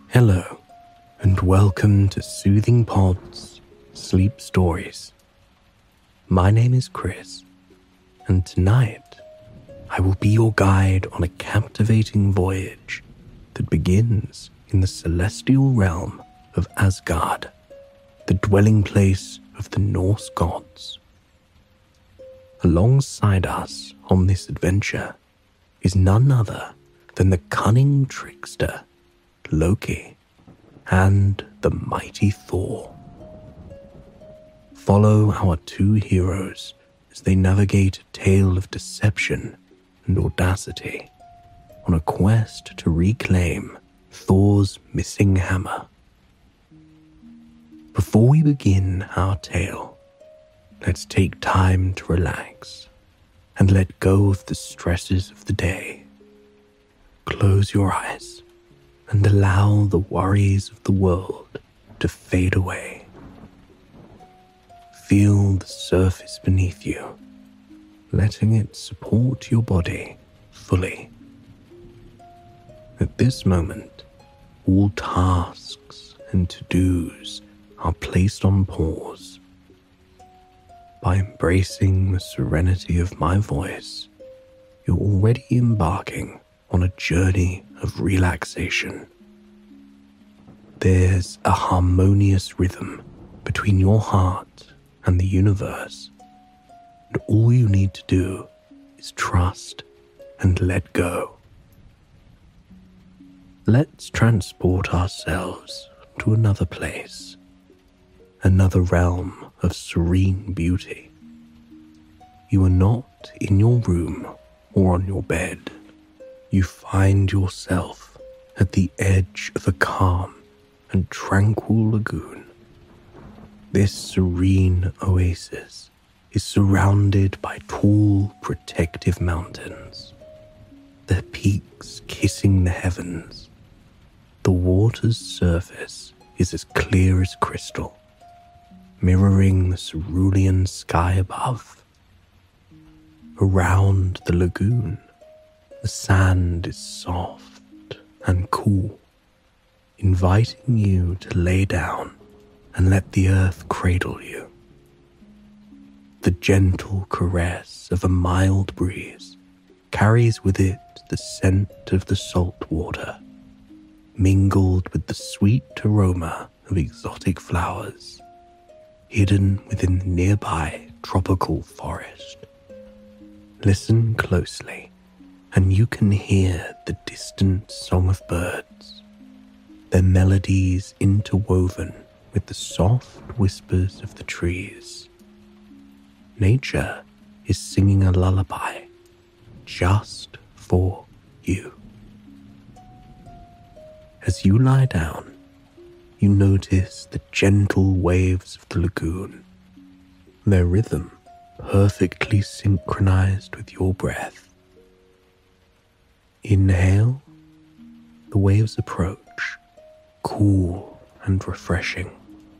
Hello, and welcome to Soothing Pod's Sleep Stories. My name is Chris, and tonight I will be your guide on a captivating voyage that begins in the celestial realm of Asgard, the dwelling place of the Norse gods. Alongside us on this adventure is none other than the cunning trickster Loki and the mighty Thor. Follow our two heroes as they navigate a tale of deception and audacity on a quest to reclaim Thor's missing hammer. Before we begin our tale, let's take time to relax and let go of the stresses of the day. Close your eyes and allow the worries of the world to fade away. Feel the surface beneath you, letting it support your body fully. At this moment, all tasks and to-dos are placed on pause. By embracing the serenity of my voice, you're already embarking on a journey of relaxation. There's a harmonious rhythm between your heart and the universe, and all you need to do is trust and let go. Let's transport ourselves to another place, another realm of serene beauty. You are not in your room or on your bed. You find yourself at the edge of a calm and tranquil lagoon. This serene oasis is surrounded by tall, protective mountains, their peaks kissing the heavens. The water's surface is as clear as crystal, mirroring the cerulean sky above. Around the lagoon, the sand is soft and cool, inviting you to lay down and let the earth cradle you. The gentle caress of a mild breeze carries with it the scent of the salt water, mingled with the sweet aroma of exotic flowers, hidden within the nearby tropical forest. Listen closely, and you can hear the distant song of birds, their melodies interwoven with the soft whispers of the trees. Nature is singing a lullaby just for you. As you lie down, you notice the gentle waves of the lagoon, their rhythm perfectly synchronized with your breath. Inhale, the waves approach, cool and refreshing.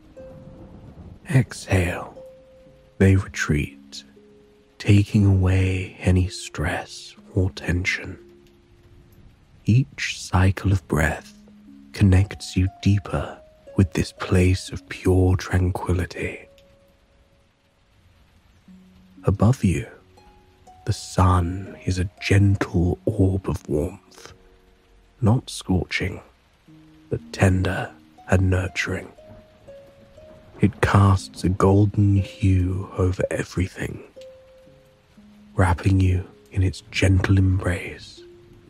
Exhale, they retreat, taking away any stress or tension. Each cycle of breath connects you deeper with this place of pure tranquility. Above you, the sun is a gentle orb of warmth, not scorching, but tender and nurturing. It casts a golden hue over everything, wrapping you in its gentle embrace.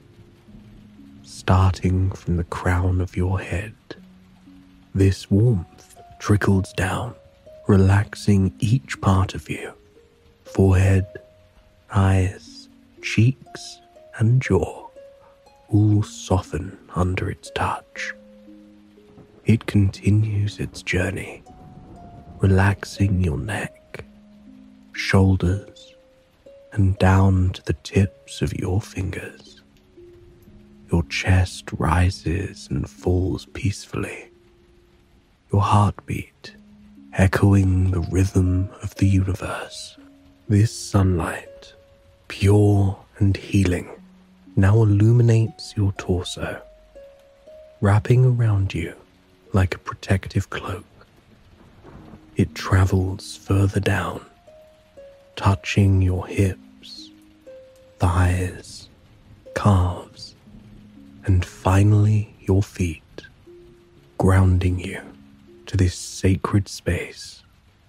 Starting from the crown of your head, this warmth trickles down, relaxing each part of you: forehead, eyes, cheeks, and jaw all soften under its touch. It continues its journey, relaxing your neck, shoulders, and down to the tips of your fingers. Your chest rises and falls peacefully, your heartbeat echoing the rhythm of the universe. This sunlight, pure and healing, now illuminates your torso, wrapping around you like a protective cloak. It travels further down, touching your hips, thighs, calves, and finally your feet, grounding you to this sacred space.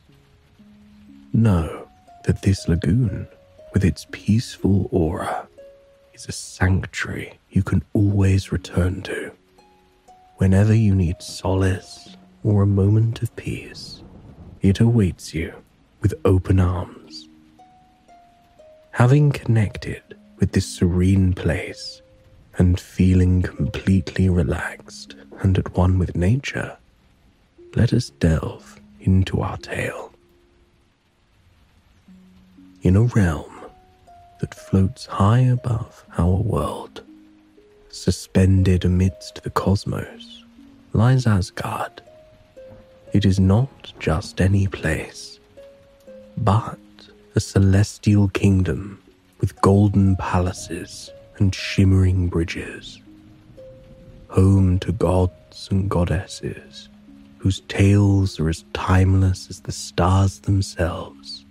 Know that this lagoon, with its peaceful aura, is a sanctuary you can always return to whenever you need solace or a moment of peace. It awaits you with open arms. Having connected with this serene place and feeling completely relaxed and at one with nature, let us delve into our tale. In a realm that floats high above our world, suspended amidst the cosmos, lies Asgard. It is not just any place, but a celestial kingdom with golden palaces and shimmering bridges, home to gods and goddesses whose tales are as timeless as the stars themselves.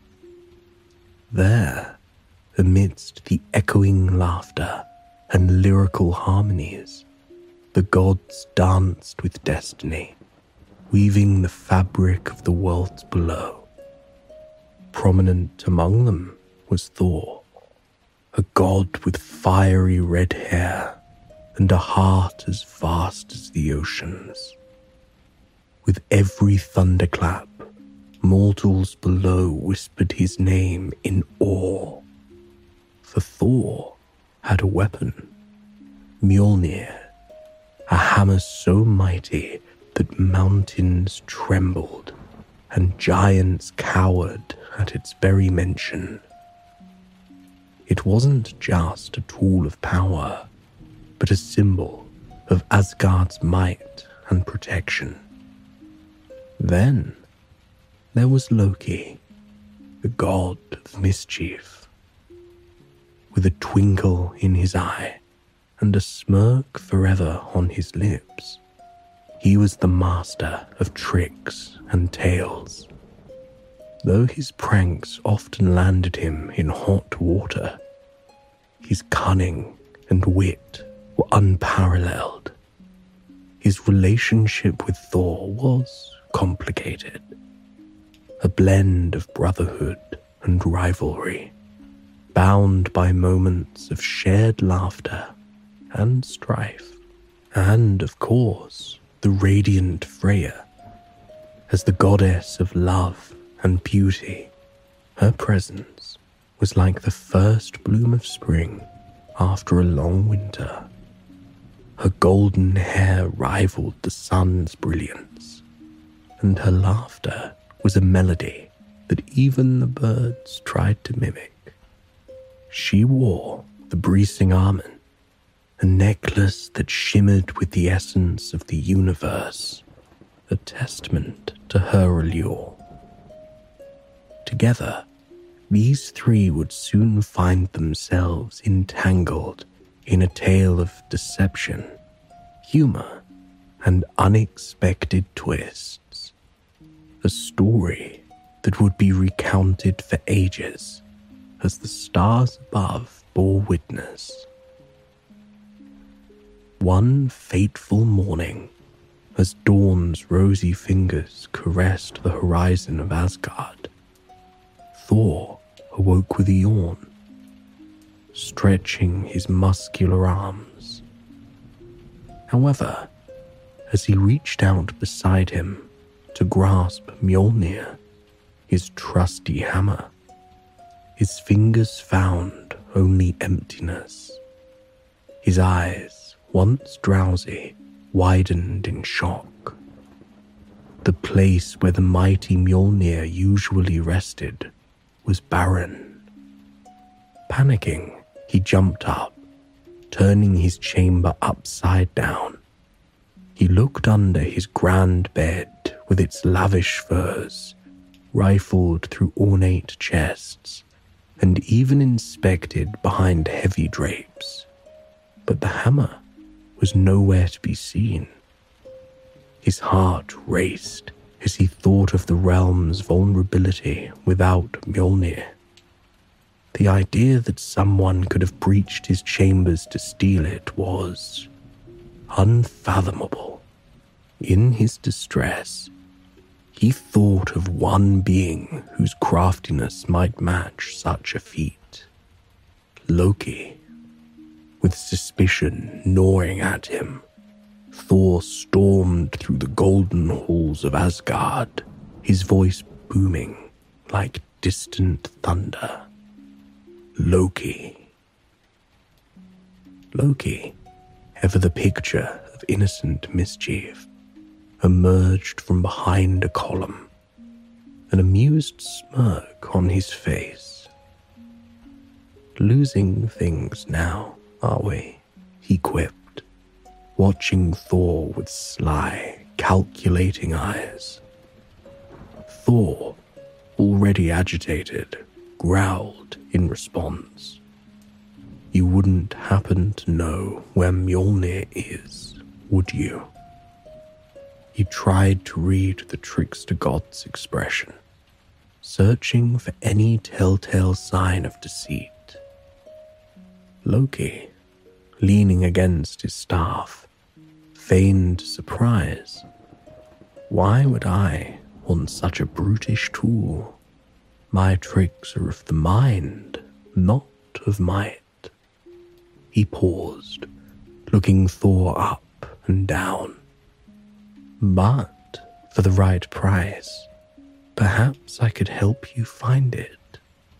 There, amidst the echoing laughter and lyrical harmonies, the gods danced with destiny, weaving the fabric of the worlds below. Prominent among them was Thor, a god with fiery red hair and a heart as vast as the oceans. With every thunderclap, mortals below whispered his name in awe. For Thor had a weapon, Mjolnir, a hammer so mighty that mountains trembled and giants cowered at its very mention. It wasn't just a tool of power, but a symbol of Asgard's might and protection. Then there was Loki, the god of mischief. With a twinkle in his eye and a smirk forever on his lips, he was the master of tricks and tales. Though his pranks often landed him in hot water, his cunning and wit were unparalleled. His relationship with Thor was complicated, a blend of brotherhood and rivalry, bound by moments of shared laughter and strife. And, of course, the radiant Freya, as the goddess of love and beauty, her presence was like the first bloom of spring after a long winter. Her golden hair rivaled the sun's brilliance, and her laughter was a melody that even the birds tried to mimic. She wore the Brising Armen, a necklace that shimmered with the essence of the universe, a testament to her allure. Together, these three would soon find themselves entangled in a tale of deception, humor, and unexpected twists. A story that would be recounted for ages as the stars above bore witness. One fateful morning, as dawn's rosy fingers caressed the horizon of Asgard, Thor awoke with a yawn, stretching his muscular arms. However, as he reached out beside him to grasp Mjolnir, his trusty hammer, his fingers found only emptiness. His eyes, once drowsy, widened in shock. The place where the mighty Mjolnir usually rested was barren. Panicking, he jumped up, turning his chamber upside down. He looked under his grand bed with its lavish furs, rifled through ornate chests, and even inspected behind heavy drapes. But the hammer was nowhere to be seen. His heart raced as he thought of the realm's vulnerability without Mjolnir. The idea that someone could have breached his chambers to steal it was unfathomable. In his distress, he thought of one being whose craftiness might match such a feat. Loki. With suspicion gnawing at him, Thor stormed through the golden halls of Asgard, his voice booming like distant thunder. Loki. Loki, ever the picture of innocent mischief, emerged from behind a column, an amused smirk on his face. Losing things now, are we? He quipped, watching Thor with sly, calculating eyes. Thor, already agitated, growled in response. You wouldn't happen to know where Mjolnir is, would you? He tried to read the trickster god's expression, searching for any telltale sign of deceit. Loki, leaning against his staff, feigned surprise. Why would I want such a brutish tool? My tricks are of the mind, not of might. He paused, looking Thor up and down. But for the right price, perhaps I could help you find it.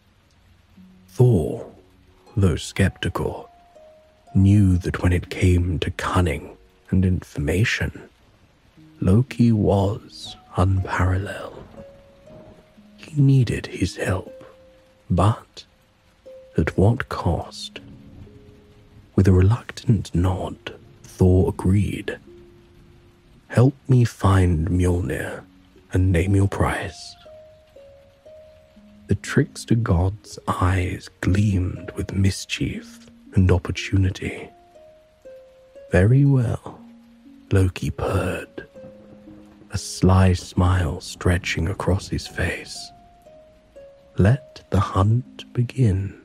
Thor, though skeptical, knew that when it came to cunning and information, Loki was unparalleled. He needed his help, but at what cost? With a reluctant nod, Thor agreed. Help me find Mjolnir and name your price. The trickster god's eyes gleamed with mischief and opportunity. Very well, Loki purred, a sly smile stretching across his face. Let the hunt begin.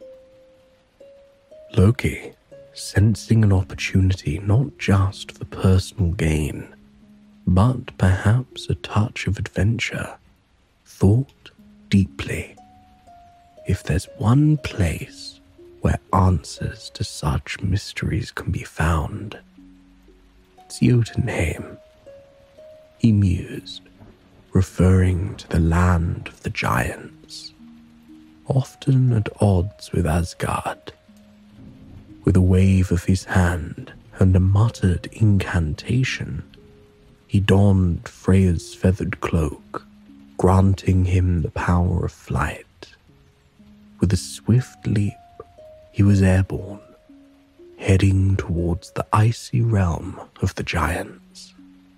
Loki, sensing an opportunity not just for personal gain, but perhaps a touch of adventure, thought deeply. If there's one place where answers to such mysteries can be found, it's Jotunheim, he mused, referring to the land of the giants, often at odds with Asgard. With a wave of his hand and a muttered incantation, he donned Freya's feathered cloak, granting him the power of flight. With a swift leap, he was airborne, heading towards the icy realm of the giants.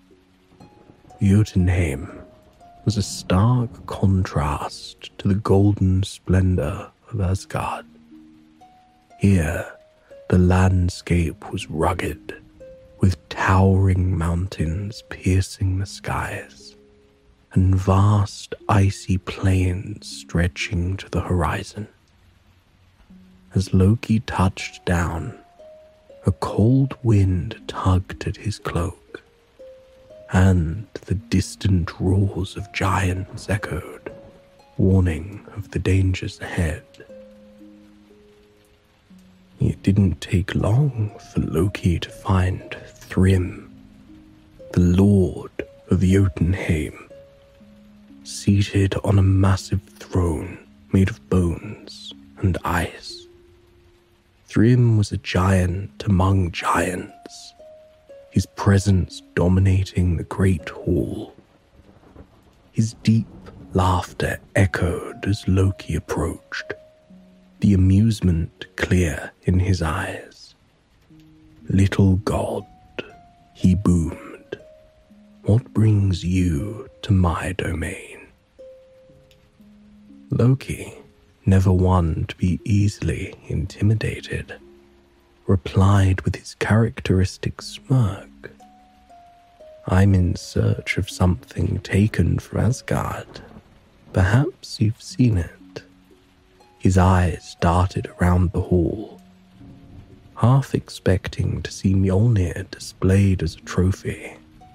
Jotunheim was a stark contrast to the golden splendor of Asgard. Here, the landscape was rugged, with towering mountains piercing the skies, and vast icy plains stretching to the horizon. As Loki touched down, a cold wind tugged at his cloak, and the distant roars of giants echoed, warning of the dangers ahead. It didn't take long for Loki to find Thrym, the lord of Jotunheim, seated on a massive throne made of bones and ice. Thrym was a giant among giants, his presence dominating the great hall. His deep laughter echoed as Loki approached, the amusement clear in his eyes. Little god, he boomed, what brings you to my domain? Loki, never one to be easily intimidated, replied with his characteristic smirk. I'm in search of something taken from Asgard. Perhaps you've seen it. His eyes darted around the hall, half expecting to see Mjolnir displayed as a trophy.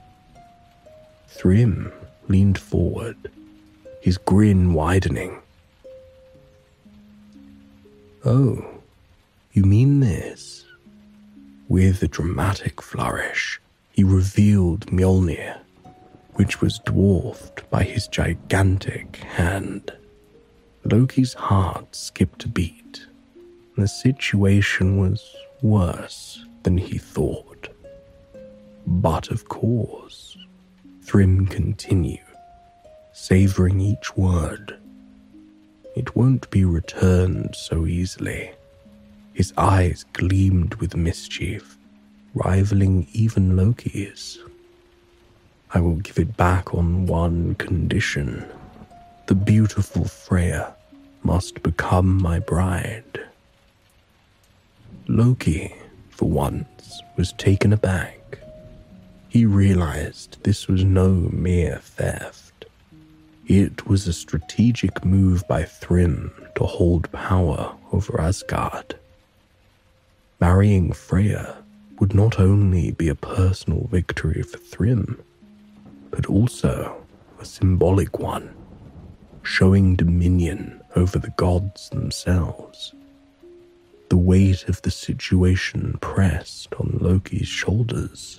Thrym leaned forward, his grin widening. Oh, you mean this? With a dramatic flourish, he revealed Mjolnir, which was dwarfed by his gigantic hand. Loki's heart skipped a beat. The situation was worse than he thought. But of course, Thrym continued, savoring each word. It won't be returned so easily. His eyes gleamed with mischief, rivaling even Loki's. I will give it back on one condition. The beautiful Freya must become my bride. Loki, for once, was taken aback. He realized this was no mere theft. It was a strategic move by Thrym to hold power over Asgard. Marrying Freya would not only be a personal victory for Thrym, but also a symbolic one, showing dominion over the gods themselves. The weight of the situation pressed on Loki's shoulders.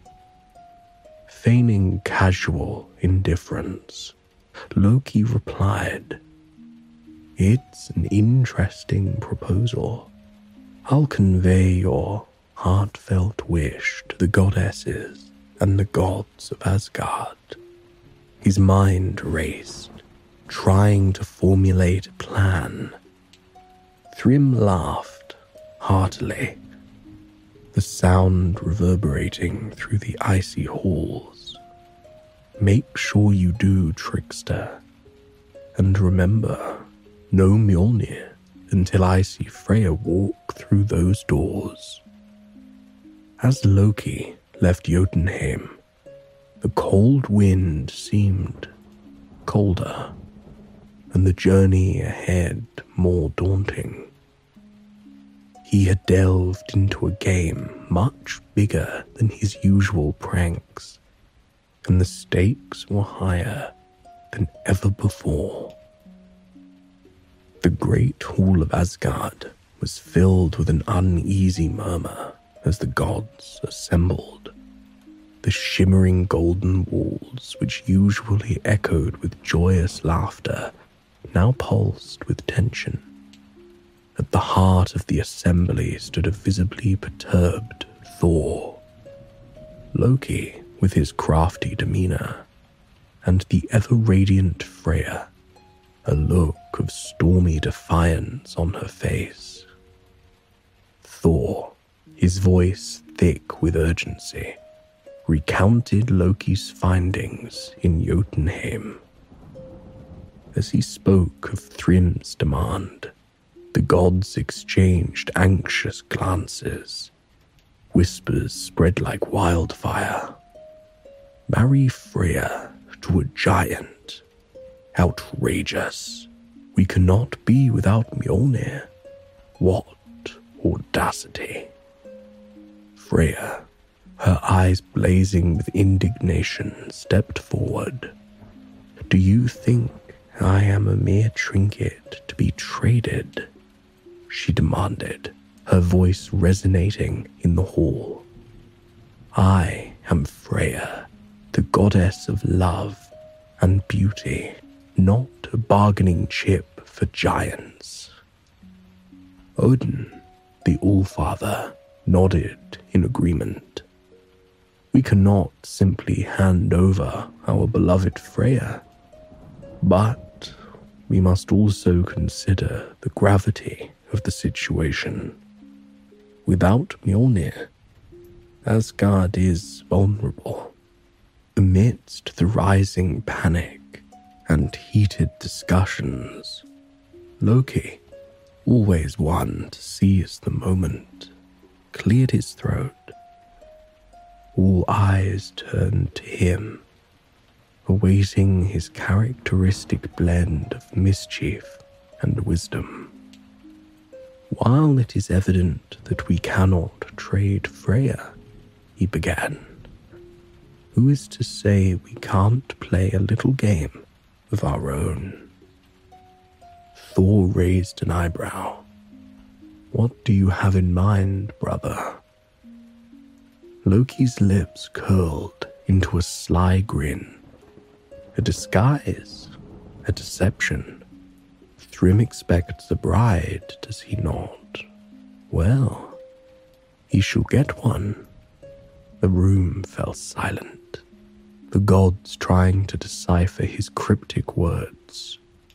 Feigning casual indifference, Loki replied, "It's an interesting proposal. I'll convey your heartfelt wish to the goddesses and the gods of Asgard." His mind raced, trying to formulate a plan. Thrym laughed heartily, the sound reverberating through the icy halls. "Make sure you do, trickster. And remember, no Mjolnir until I see Freya walk through those doors." As Loki left Jotunheim, the cold wind seemed colder, and the journey ahead more daunting. He had delved into a game much bigger than his usual pranks, and the stakes were higher than ever before. The great hall of Asgard was filled with an uneasy murmur as the gods assembled. The shimmering golden walls, which usually echoed with joyous laughter, now pulsed with tension. At the heart of the assembly stood a visibly perturbed Thor. Loki, with his crafty demeanor, and the ever-radiant Freya, a look of stormy defiance on her face. Thor, his voice thick with urgency, recounted Loki's findings in Jotunheim. As he spoke of Thrym's demand, the gods exchanged anxious glances. Whispers spread like wildfire. Marry Freya to a giant. Outrageous. We cannot be without Mjolnir. What audacity. Freya, her eyes blazing with indignation, stepped forward. "Do you think I am a mere trinket to be traded?" she demanded, her voice resonating in the hall. "I am Freya, the goddess of love and beauty, not a bargaining chip for giants." Odin, the Allfather, nodded in agreement. "We cannot simply hand over our beloved Freya, but we must also consider the gravity of the situation. Without Mjolnir, Asgard is vulnerable." Amidst the rising panic and heated discussions, Loki, always one to seize the moment, cleared his throat. All eyes turned to him, awaiting his characteristic blend of mischief and wisdom. While it is evident that we cannot trade Freya, he began, who is to say we can't play a little game of our own? Thor raised an eyebrow. What do you have in mind, brother? Loki's lips curled into a sly grin. A disguise, a deception. Thrym expects a bride, does he not? Well, he shall get one. The room fell silent, the gods trying to decipher his cryptic words.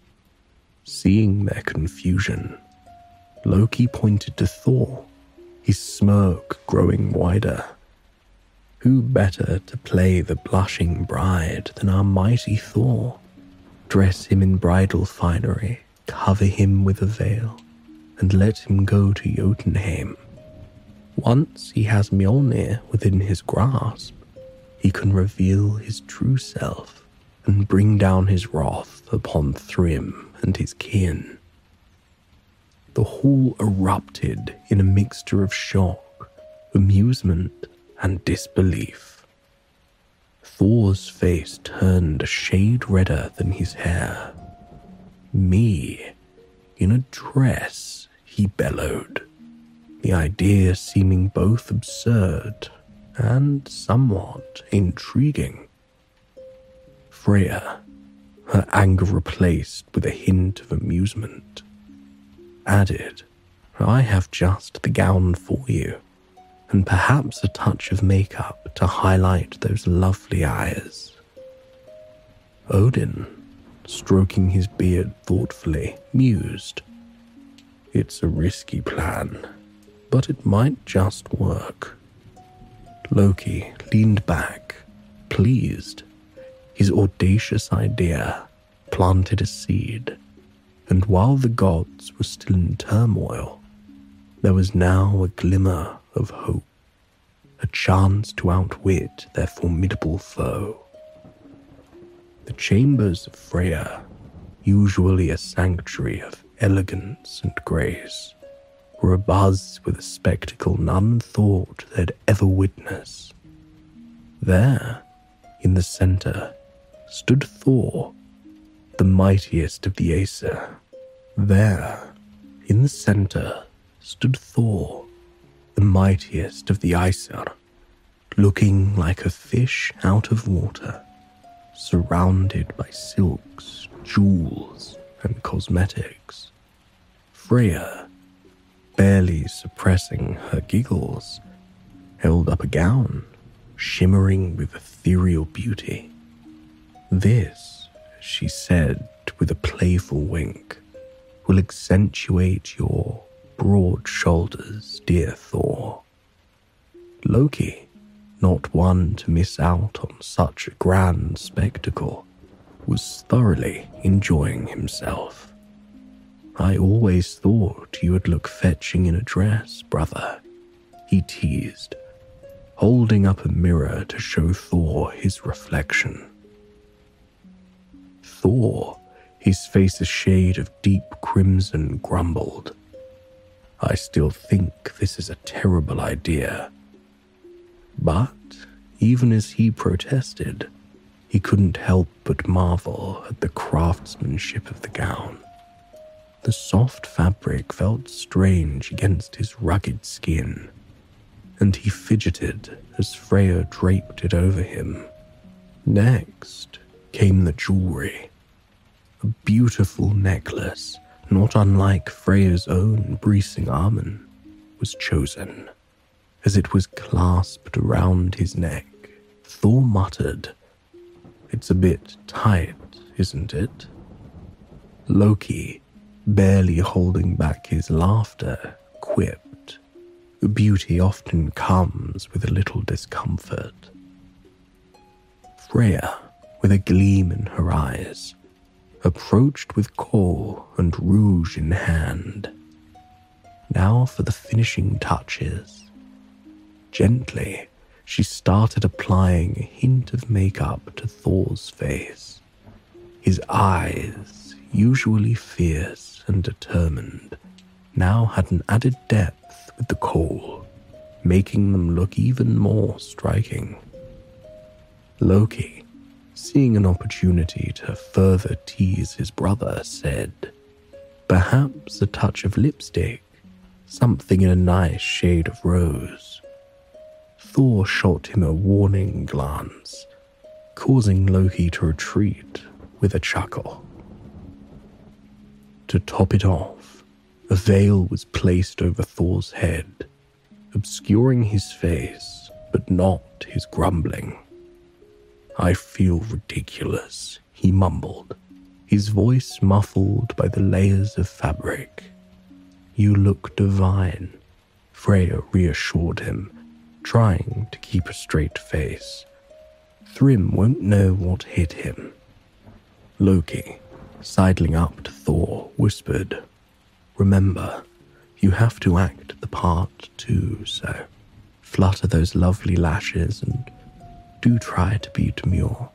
Seeing their confusion, Loki pointed to Thor, his smirk growing wider. Who better to play the blushing bride than our mighty Thor? Dress him in bridal finery, cover him with a veil, and let him go to Jotunheim. Once he has Mjolnir within his grasp, he can reveal his true self and bring down his wrath upon Thrym and his kin. The hall erupted in a mixture of shock, amusement, and disbelief. Thor's face turned a shade redder than his hair. Me, in a dress, he bellowed, the idea seeming both absurd and somewhat intriguing. Freya, her anger replaced with a hint of amusement, added, I have just the gown for you, and perhaps a touch of makeup to highlight those lovely eyes. Odin, stroking his beard thoughtfully, mused, It's a risky plan, but it might just work. Loki leaned back, pleased. His audacious idea planted a seed, and while the gods were still in turmoil, there was now a glimmer of hope, a chance to outwit their formidable foe. The chambers of Freya, usually a sanctuary of elegance and grace, were abuzz with a spectacle none thought they'd ever witness. There, in the center, stood Thor, the mightiest of the Aesir. There, in the center, stood Thor, the mightiest of the Aesir, looking like a fish out of water, surrounded by silks, jewels, and cosmetics. Freya, barely suppressing her giggles, held up a gown, shimmering with ethereal beauty. This, she said with a playful wink, will accentuate your broad shoulders, dear Thor. Loki, not one to miss out on such a grand spectacle, was thoroughly enjoying himself. I always thought you would look fetching in a dress, brother, he teased, holding up a mirror to show Thor his reflection. Thor, his face a shade of deep crimson, grumbled, I still think this is a terrible idea. But, even as he protested, he couldn't help but marvel at the craftsmanship of the gown. The soft fabric felt strange against his rugged skin, and he fidgeted as Freya draped it over him. Next came the jewelry. A beautiful necklace, not unlike Freya's own Brisingamen, was chosen. As it was clasped around his neck, Thor muttered, It's a bit tight, isn't it? Loki, barely holding back his laughter, quipped, Beauty often comes with a little discomfort. Freya, with a gleam in her eyes, approached with kohl and rouge in hand. Now for the finishing touches, Gently, she started applying a hint of makeup to Thor's face. His eyes, usually fierce and determined, now had an added depth with the kohl, making them look even more striking. Loki, seeing an opportunity to further tease his brother, said, "Perhaps a touch of lipstick, something in a nice shade of rose." Thor shot him a warning glance, causing Loki to retreat with a chuckle. To top it off, a veil was placed over Thor's head, obscuring his face, but not his grumbling. "I feel ridiculous," he mumbled, his voice muffled by the layers of fabric. "You look divine," Freya reassured him, trying to keep a straight face. "Thrym won't know what hit him." Loki, sidling up to Thor, whispered, "Remember, you have to act the part too, so flutter those lovely lashes and do try to be demure."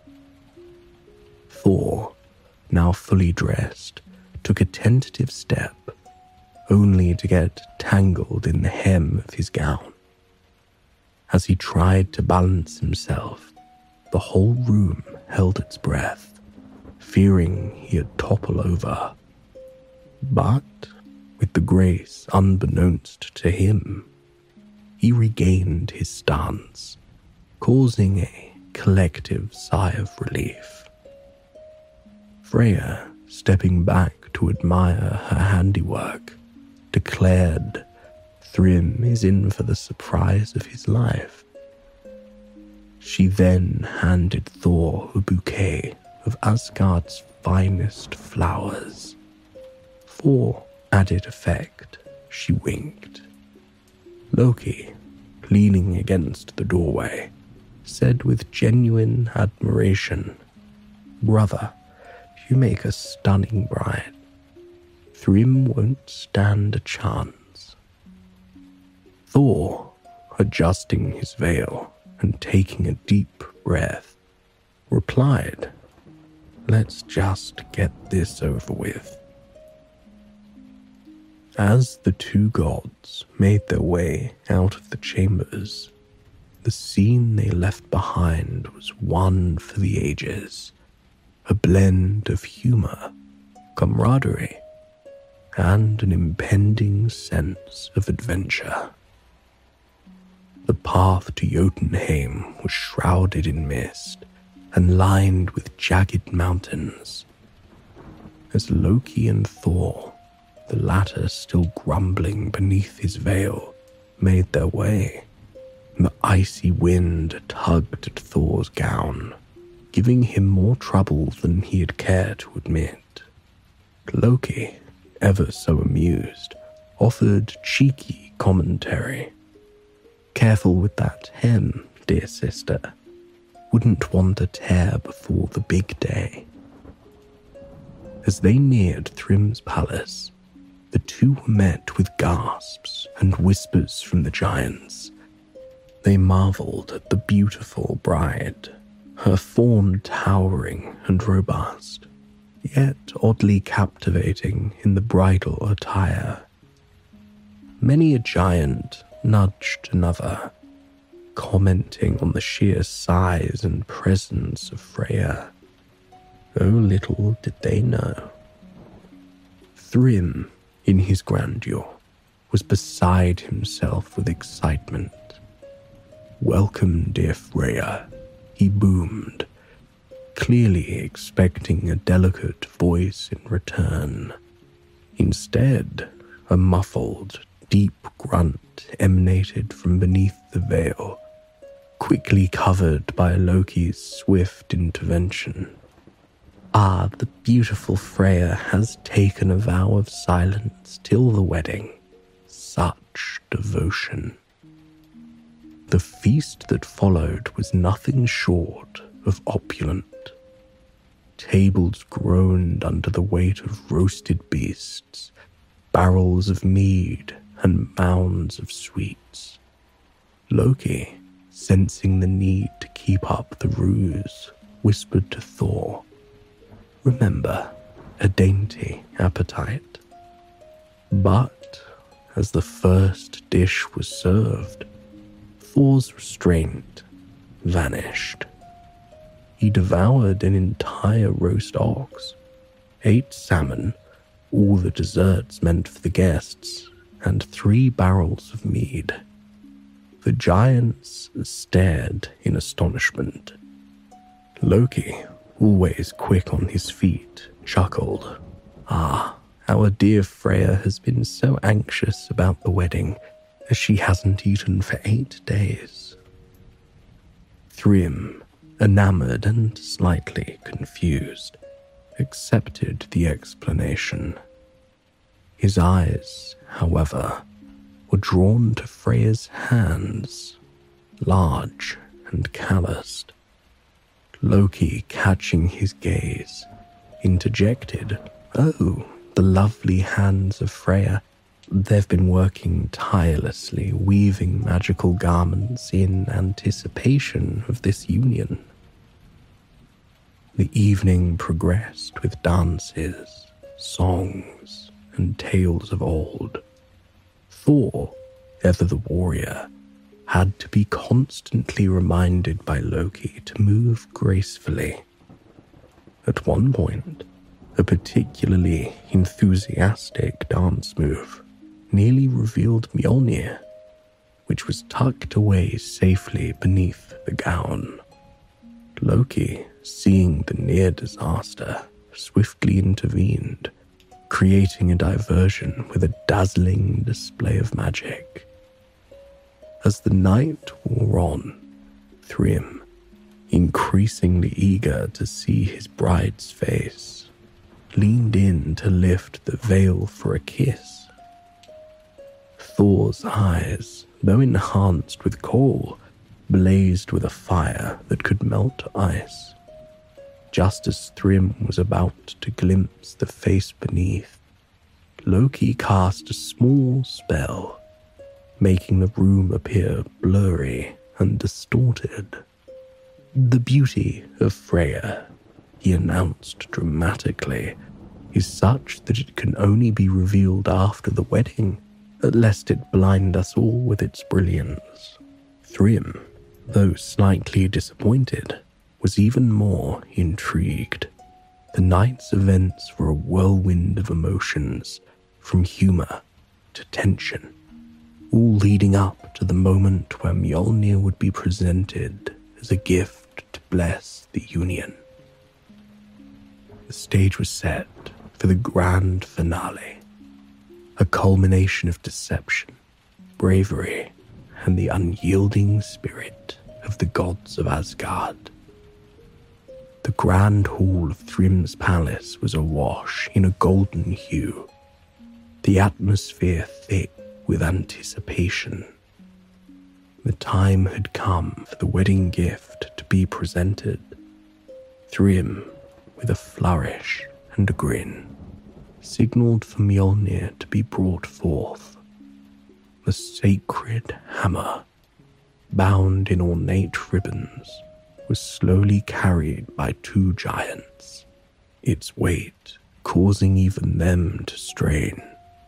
Thor, now fully dressed, took a tentative step, only to get tangled in the hem of his gown. As he tried to balance himself, the whole room held its breath, fearing he'd topple over. But, with the grace unbeknownst to him, he regained his stance, causing a collective sigh of relief. Freya, stepping back to admire her handiwork, declared, "Thrym is in for the surprise of his life." She then handed Thor a bouquet of Asgard's finest flowers. For added effect, she winked. Loki, leaning against the doorway, said with genuine admiration, "Brother, you make a stunning bride. Thrym won't stand a chance." Thor, adjusting his veil and taking a deep breath, replied, "Let's just get this over with." As the two gods made their way out of the chambers, the scene they left behind was one for the ages, a blend of humor, camaraderie, and an impending sense of adventure. The path to Jotunheim was shrouded in mist and lined with jagged mountains. As Loki and Thor, the latter still grumbling beneath his veil, made their way, the icy wind tugged at Thor's gown, giving him more trouble than he'd care to admit. Loki, ever so amused, offered cheeky commentary. "Careful with that hem, dear sister. Wouldn't want a tear before the big day." As they neared Thrym's palace, the two were met with gasps and whispers from the giants. They marveled at the beautiful bride, her form towering and robust, yet oddly captivating in the bridal attire. Many a giant nudged another, commenting on the sheer size and presence of Freya. Oh, little did they know. Thrym, in his grandeur, was beside himself with excitement. "Welcome, dear Freya," he boomed, clearly expecting a delicate voice in return. Instead, a muffled, deep grunt emanated from beneath the veil, quickly covered by Loki's swift intervention. "Ah, the beautiful Freya has taken a vow of silence till the wedding. Such devotion." The feast that followed was nothing short of opulent. Tables groaned under the weight of roasted beasts, barrels of mead, and mounds of sweets. Loki, sensing the need to keep up the ruse, whispered to Thor, "Remember, a dainty appetite." But as the first dish was served, Thor's restraint vanished. He devoured an entire roast ox, ate salmon, all the desserts meant for the guests, and 3 barrels of mead. The giants stared in astonishment. Loki, always quick on his feet, chuckled. Our dear Freya has been so anxious about the wedding as she hasn't eaten for 8 days. Thrym, enamored and slightly confused, accepted the explanation. His eyes, however, were drawn to Freya's hands, large and calloused. Loki, catching his gaze, interjected, "Oh, the lovely hands of Freya. They've been working tirelessly, weaving magical garments in anticipation of this union." The evening progressed with dances, songs, and tales of old. Thor, ever the warrior, had to be constantly reminded by Loki to move gracefully. At one point, a particularly enthusiastic dance move nearly revealed Mjolnir, which was tucked away safely beneath the gown. Loki, seeing the near disaster, swiftly intervened, creating a diversion with a dazzling display of magic. As the night wore on, Thrym, increasingly eager to see his bride's face, leaned in to lift the veil for a kiss. Thor's eyes, though enhanced with coal, blazed with a fire that could melt ice. Just as Thrym was about to glimpse the face beneath, Loki cast a small spell, making the room appear blurry and distorted. "The beauty of Freya," he announced dramatically, "is such that it can only be revealed after the wedding, lest it blind us all with its brilliance." Thrym, though slightly disappointed, was even more intrigued. The night's events were a whirlwind of emotions, from humor to tension, all leading up to the moment where Mjolnir would be presented as a gift to bless the union. The stage was set for the grand finale, a culmination of deception, bravery, and the unyielding spirit of the gods of Asgard. The grand hall of Thrym's palace was awash in a golden hue, the atmosphere thick with anticipation. The time had come for the wedding gift to be presented. Thrym, with a flourish and a grin, signaled for Mjolnir to be brought forth. The sacred hammer, bound in ornate ribbons, was slowly carried by 2 giants, its weight causing even them to strain.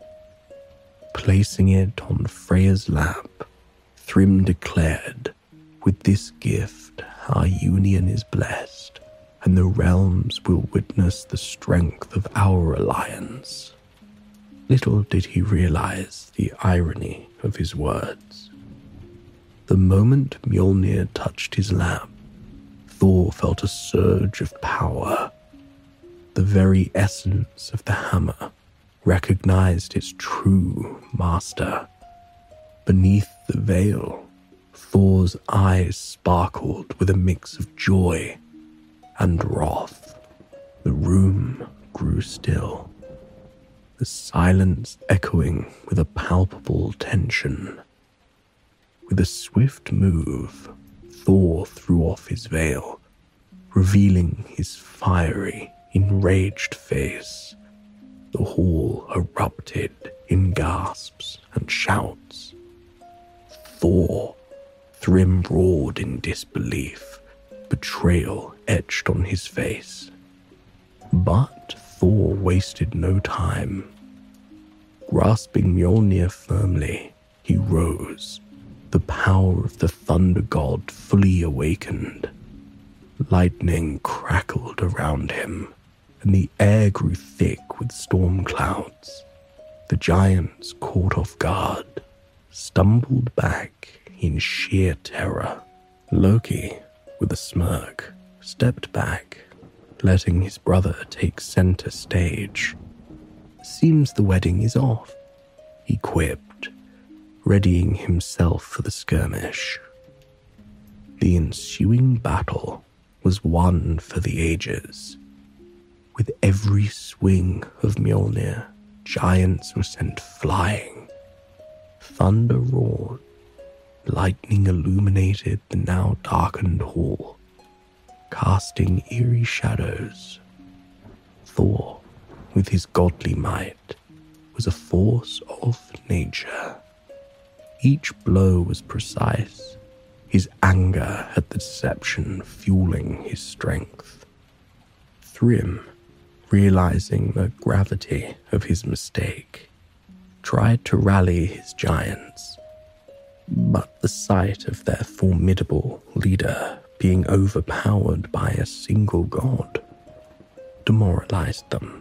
Placing it on Freya's lap, Thrym declared, "With this gift, our union is blessed, and the realms will witness the strength of our alliance." Little did he realize the irony of his words. The moment Mjolnir touched his lap, Thor felt a surge of power. The very essence of the hammer recognized its true master. Beneath the veil, Thor's eyes sparkled with a mix of joy and wrath. The room grew still, the silence echoing with a palpable tension. With a swift move, Thor threw off his veil, revealing his fiery, enraged face. The hall erupted in gasps and shouts. "Thor, Thrym roared in disbelief, betrayal etched on his face. But Thor wasted no time. Grasping Mjolnir firmly, he rose, the power of the thunder god fully awakened. Lightning crackled around him, and the air grew thick with storm clouds. The giants, caught off guard, stumbled back in sheer terror. Loki, with a smirk, stepped back, letting his brother take center stage. "Seems the wedding is off," he quipped, readying himself for the skirmish. The ensuing battle was one for the ages. With every swing of Mjolnir, giants were sent flying. Thunder roared. Lightning illuminated the now darkened hall, casting eerie shadows. Thor, with his godly might, was a force of nature. Each blow was precise, his anger at the deception fueling his strength. Thrym, realizing the gravity of his mistake, tried to rally his giants, but the sight of their formidable leader being overpowered by a single god demoralized them.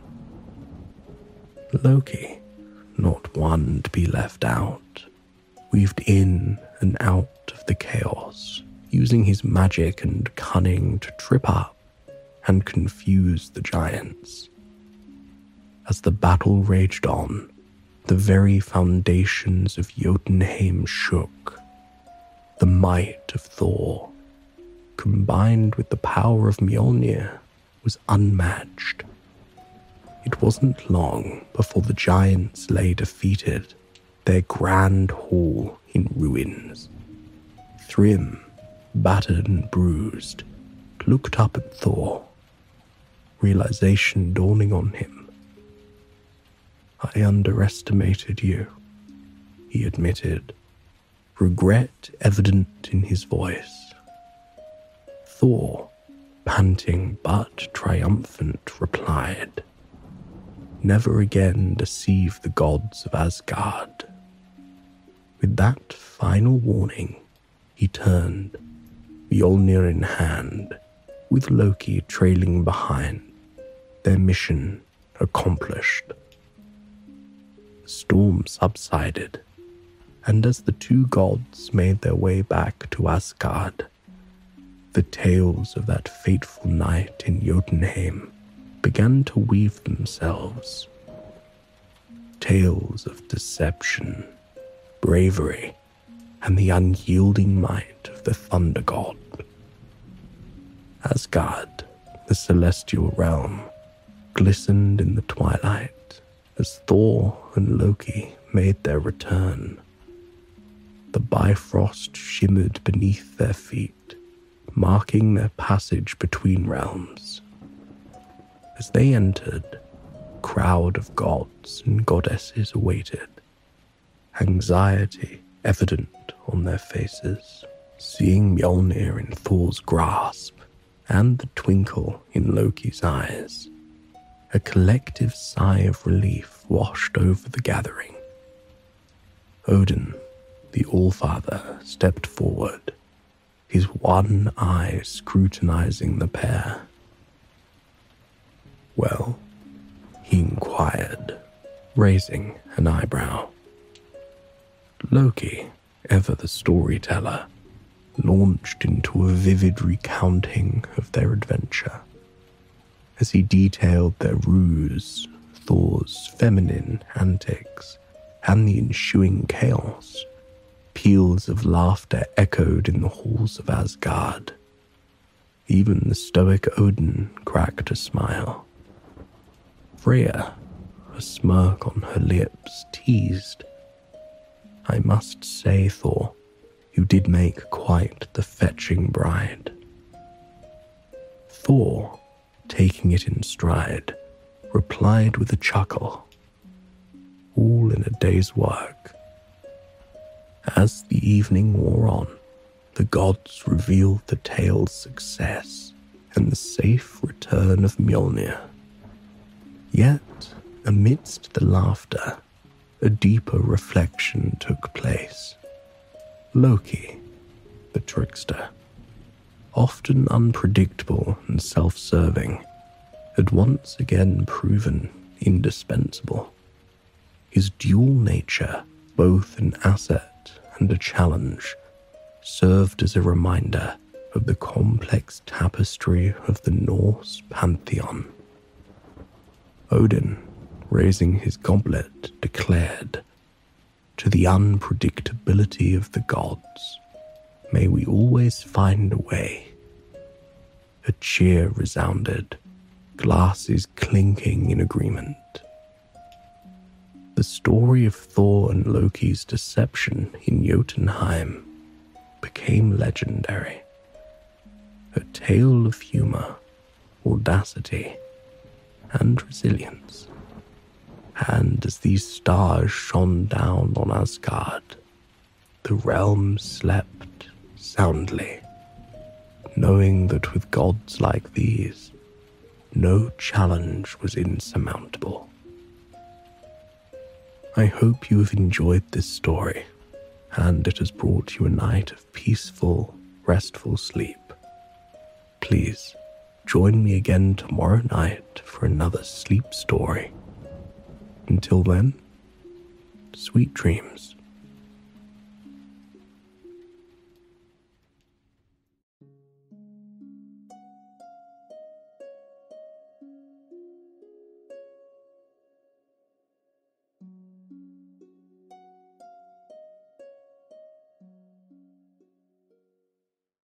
Loki, not one to be left out, weaved in and out of the chaos, using his magic and cunning to trip up and confuse the giants. As the battle raged on, the very foundations of Jotunheim shook. The might of Thor, combined with the power of Mjolnir, was unmatched. It wasn't long before the giants lay defeated, their grand hall in ruins. Thrym, battered and bruised, looked up at Thor, realization dawning on him. "I underestimated you," he admitted, regret evident in his voice. Thor, panting but triumphant, replied, "Never again deceive the gods of Asgard." With that final warning, he turned, Mjolnir in hand, with Loki trailing behind, their mission accomplished. The storm subsided, and as the two gods made their way back to Asgard, the tales of that fateful night in Jotunheim began to weave themselves. Tales of deception, bravery, and the unyielding might of the Thunder God. Asgard, the celestial realm, glistened in the twilight as Thor and Loki made their return. The Bifrost shimmered beneath their feet, marking their passage between realms. As they entered, a crowd of gods and goddesses awaited, anxiety evident on their faces. Seeing Mjolnir in Thor's grasp and the twinkle in Loki's eyes, a collective sigh of relief washed over the gathering. Odin, the Allfather, stepped forward, his one eye scrutinizing the pair. "Well?" he inquired, raising an eyebrow. Loki, ever the storyteller, launched into a vivid recounting of their adventure. As he detailed their ruse, Thor's feminine antics, and the ensuing chaos, peals of laughter echoed in the halls of Asgard. Even the stoic Odin cracked a smile. Freya, a smirk on her lips, teased, "I must say, Thor, you did make quite the fetching bride." Thor, taking it in stride, replied with a chuckle, "All in a day's work." As the evening wore on, the gods revealed the tale's success and the safe return of Mjolnir. Yet, amidst the laughter, a deeper reflection took place. Loki, the trickster, often unpredictable and self-serving, had once again proven indispensable. His dual nature, both an asset and a challenge, served as a reminder of the complex tapestry of the Norse pantheon. Odin, raising his goblet, declared, "To the unpredictability of the gods, may we always find a way." A cheer resounded, glasses clinking in agreement. The story of Thor and Loki's deception in Jotunheim became legendary. A tale of humor, audacity, and resilience. And as these stars shone down on Asgard, the realm slept soundly, knowing that with gods like these, no challenge was insurmountable. I hope you have enjoyed this story, and it has brought you a night of peaceful, restful sleep. Please, join me again tomorrow night for another sleep story. Until then, sweet dreams.